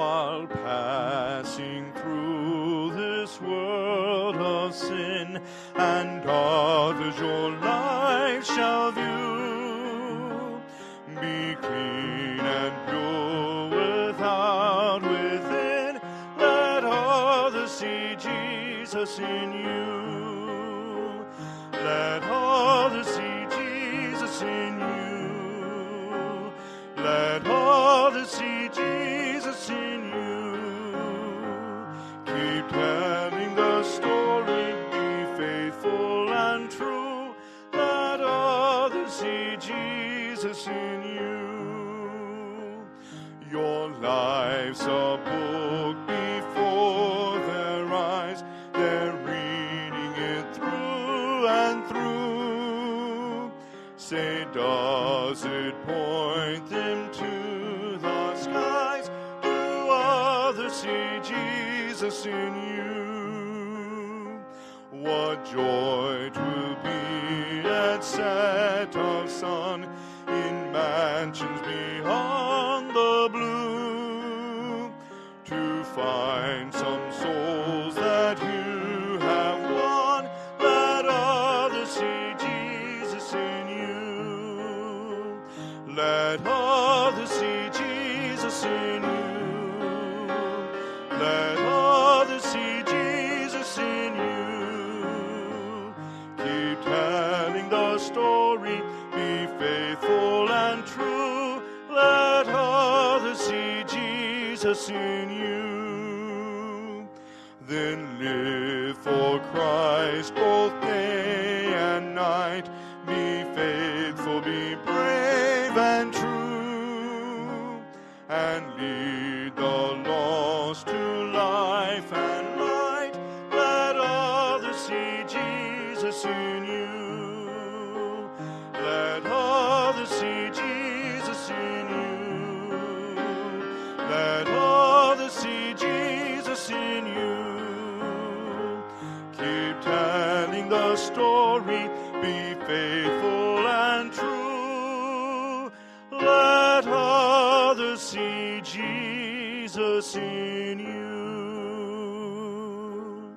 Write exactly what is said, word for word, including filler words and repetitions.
while passing through this world of sin, and others your life shall view. Be clean and pure without, within. Let others see Jesus in you. Let others see Jesus in you. Let others see Jesus in you. Keep telling the story, be faithful and true. Let others see Jesus in you. Your life's a book before their eyes. They're reading it through and through. Say, does it point them to the skies? Do others see Jesus in you? What joy 'twill be at set of sun in mansions beyond the blue, to find some souls that you have won. Let others see Jesus in you. Let others see Jesus in you. Let others see Jesus in you. Keep telling the story, be faithful and true. Let others see Jesus in you. Then live for Christ both day and night. Be faithful, be brave and true, and lead the lost to life and light. Let others see Jesus in you. Let others see Jesus in you. Let others see Jesus in you. Keep telling the story, be faithful and true. Let others see Jesus in you.